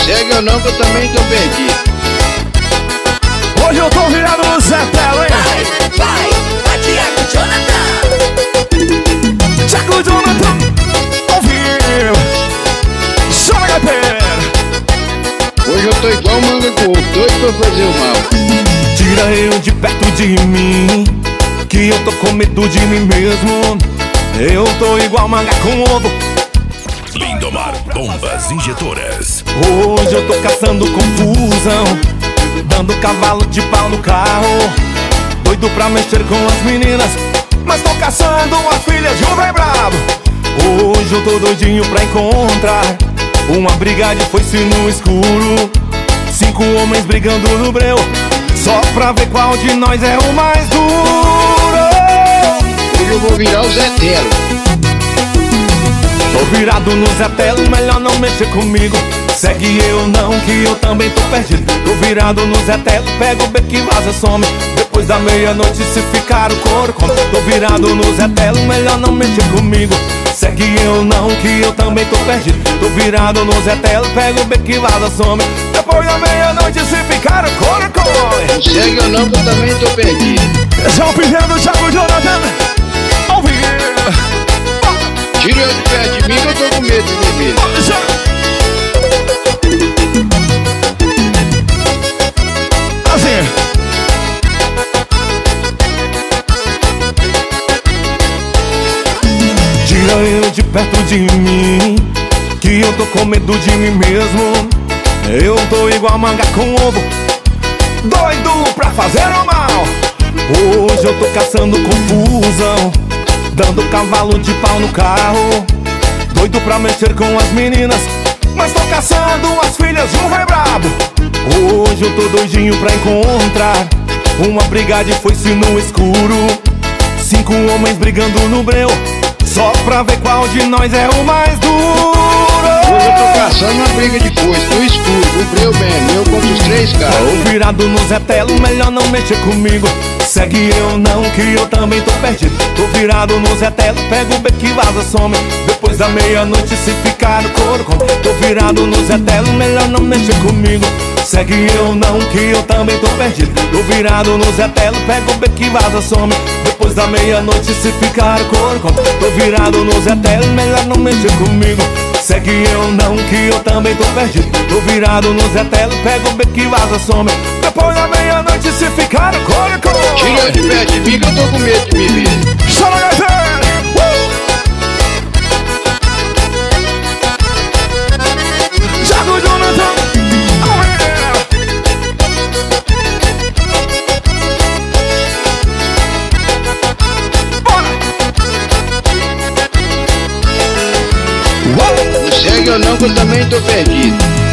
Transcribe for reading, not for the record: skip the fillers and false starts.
segue ou não que eu também tô perdido. Hoje eu tô virado no Zé Telo, hein? Vai, Thiago Jonathan. Thiago Jonathan, ouviu? Chama, gaiteiro. Hoje eu tô igual manga com ovo, doido pra fazer o mal. Tira eu de perto de mim, que eu tô com medo de mim mesmo. Eu tô igual manga com ovo. Lindomar Bombas Injetoras. Hoje eu tô caçando confusão, dando cavalo de pau no carro. Doido pra mexer com as meninas, mas tô caçando as filhas de um velho brabo. Hoje eu tô doidinho pra encontrar uma briga de foice no escuro. 5 homens brigando no breu, só pra ver qual de nós é o mais duro. Hoje eu vou virar o Zé Telo. Tô virado no Zé Telo, melhor não mexer comigo. Segue eu não, que eu também tô perdido. Tô virado no Zé Telo, pega o beco e vaza, some. Depois da meia-noite se ficar o couro come. Tô virado no Zé Telo, melhor não mexer comigo. Segue eu não, que eu também tô perdido. Tô virado no Zé Telo, pega o beco e vaza, some. Depois da meia-noite se ficar o couro come. Não segue ou não que eu também tô perdido. Já pedindo Thiago Jonathan, ouvir. Tira eu de perto de mim que eu tô com medo de beber. Assim. Tira eu de perto de mim, que eu tô com medo de mim mesmo. Eu tô igual manga com ovo, doido pra fazer o mal. Hoje eu tô caçando confusão, dando cavalo de pau no carro. Doido pra mexer com as meninas, mas tô caçando as filhas de um velho brabo. Hoje eu tô doidinho pra encontrar uma briga de foice no escuro. 5 homens brigando no breu, só pra ver qual de nós é o mais duro. Hoje eu tô caçando uma briga de foice no escuro, o breu mesmo, eu contra os 3 caras. Tô virado no Zé Telo, melhor não mexer comigo. Segue eu não, que eu também tô perdido. Tô virado no Zé Telo, pega o beco e vaza, some. Depois da meia-noite se ficar no couro come. Tô virado no Zé Telo, melhor não mexer comigo. Segue eu não, que eu também tô perdido. Tô virado no Zé Telo, pega o beco e vaza, some. Depois da meia-noite se ficar o couro come. Tô virado no Zé Telo, melhor não mexer comigo. Segue eu não, que eu também tô perdido. Tô virado no Zé Telo, pega o beco e vaza, some. Depois da meia-noite se ficar o couro come. Tira eu de perto de mim que eu tô com medo de beber. Chama, gaiteiro! Thiago Jonathan, Não segue ou não que eu também tô perdido.